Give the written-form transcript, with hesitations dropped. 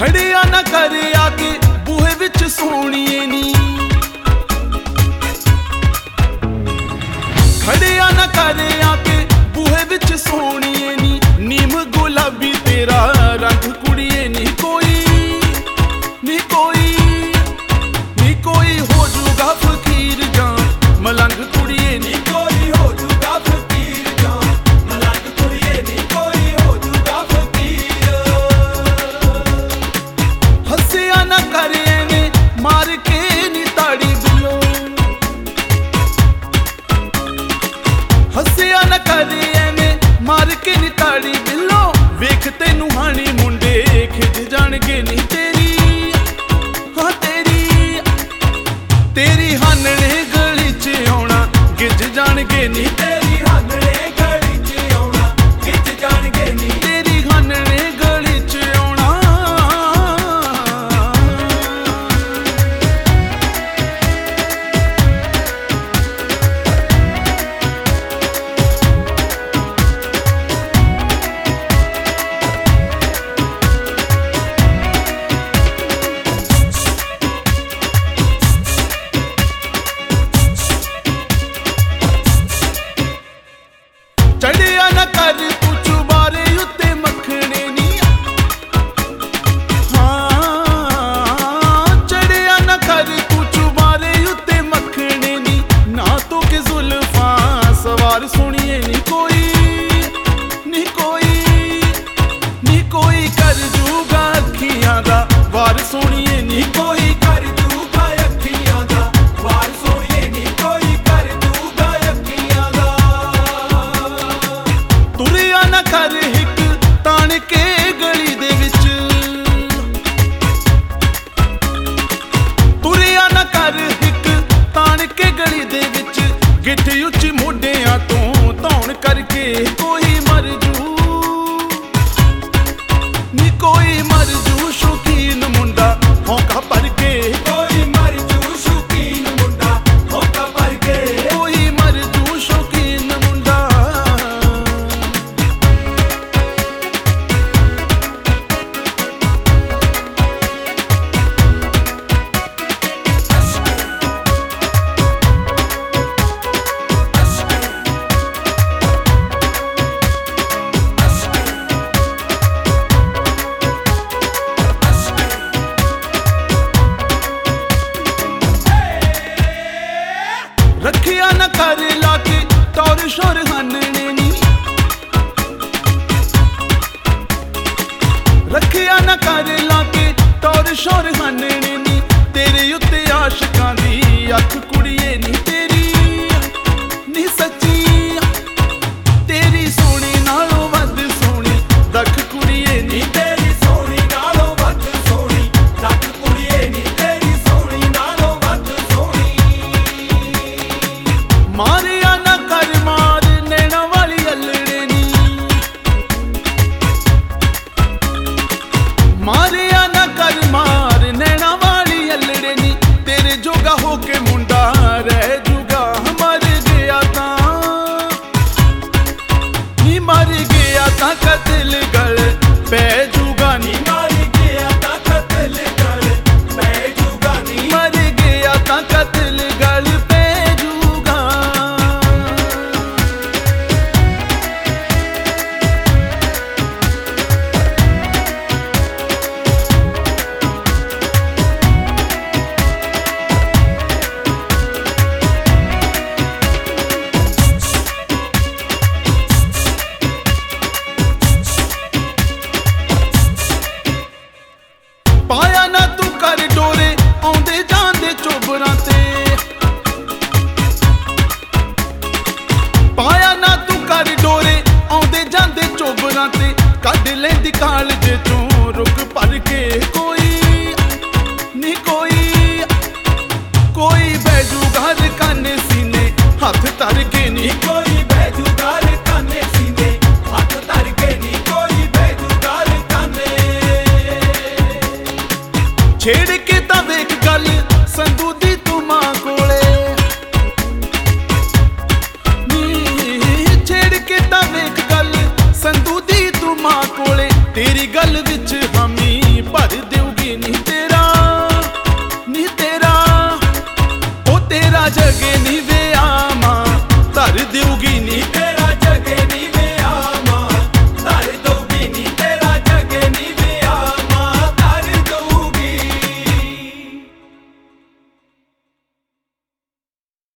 खड़िया ना कर आके बूहे विच सोहणीए नी, खड़िया ना कर आके बूहे विच सोहणीए नी, नीम गुलाबी तेरा रंग कुड़िए नी कोई नी कोई नी कोई हो जूगा फकीर जां मलंग कुड़िए नी कोई हो जूगा फकीर जां मलंग कुड़िए नी कोई हो जूगा फकीर। हसिया ना कर एवें मार के नी ताड़ी बिलो, हसिया ना कर एवें मार के नी ताड़ी बिलो, वेख तैनू हानी मुंडे खिज जाणगे नी तेरी हाँ तेरी तेरी हानने गली च आउणा गिज जाणगे नी तेरी हानने गली च आउणा गिज जाणगे नी तेरी हानने गली च आउणा। चढ़िया ना कर तू चुबारे उत्ते मखने नी, हाँ चढ़िया ना कर तू चुबारे उत्ते मखने नी, ना तो के जुल्फां सवार सुनिए नी कोई नी कोई नी कोई कर जूगा अखियां दा वार सुनिए नी कोई कर जूगा अखियां दा वार सुनिए नी कोई कर जूगा अखियां दा। तुरिया ना कर हिक ताण के गली दे विच, तुरिया ना कर हिक ताण के गली दे विच, गिठ उच्च मोढियां तो धौण करके कोई मर जू नी कोई मर जू शौकीन मुंडा होका भर के कोई मर जू शौकीन मुंडा होका भर के कोई मर जू शौकीन मुंडा। रखिया ना कर लाके टौर शोर हानने नी, रखिया ना कर लाके टौर शोर हानने नी, तेरे उत्ते आशिकां दी अख कुड़िए नी तेरी नी सच्ची तेरी सोहनी नालों वध सोहनी दख कुड़िए नी तेरी सोहनी नालों वध सोहनी दख कुड़िए नी तेरी सोहनी नालों वध सोहनी। मारिया ना कर मार नैना वाली अल्लड़े नी, मारिया ना कर मार नैना वाली अल्लड़े नी, तेरे जोगा होके मुंडा रह जूगा मर गया तां नी मर गया तां कतल गल पै जूगा नी मर गया तां कतल गल पै जूगा नी मर गया तां कतल गल पै जूगा। पाया ना तू कर डोरे आउंदे जांदे चोबरां ते, पाया ना तू कर डोरे आउंदे जांदे चोबरां ते, कढ लैंदी कालज चों रुक भर के कोई नी कोई कोई बैजूगा काने सीने हथ धर के नी कोई बैजूगा काने सीने हथ धर के नी कोई बैजूगा काने। छेड़ के तां वेख गल संधू दी तू मां कोले नी, छेड़ के तां वेख गल संधू दी तू मां कोले, तेरी गल